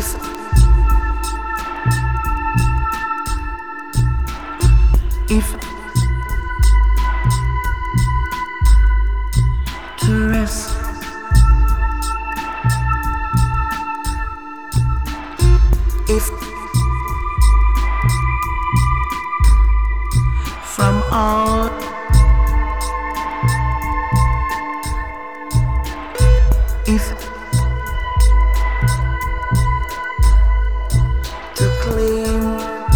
If to rest, if from all if to clean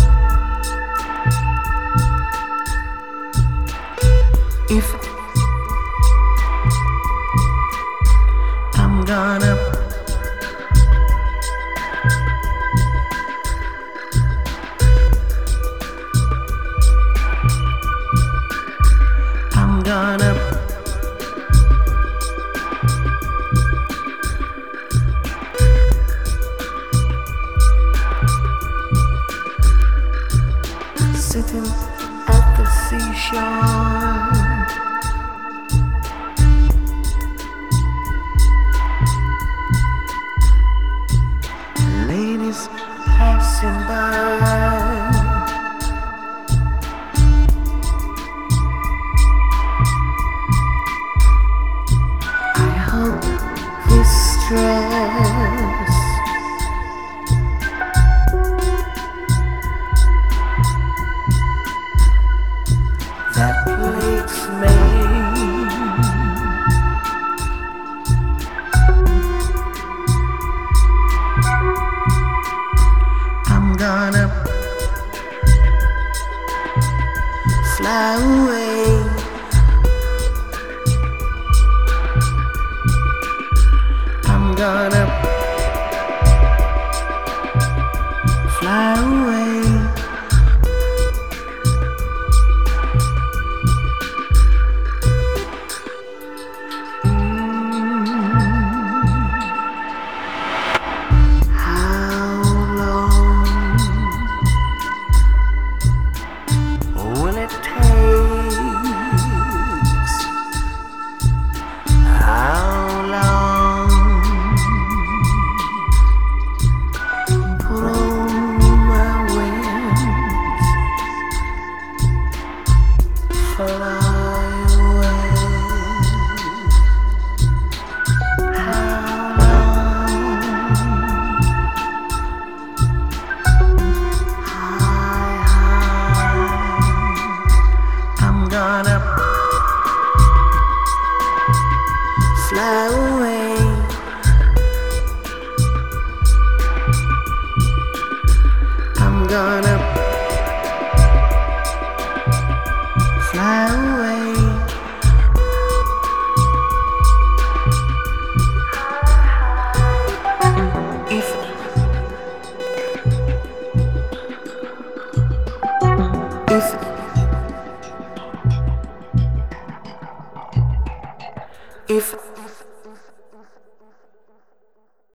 if I'm gonna sitting at the seashore, ladies passing by, I hope this stress that plagues me I'm gonna fly away. I'm gonna fly away. Fly away. I'm gonna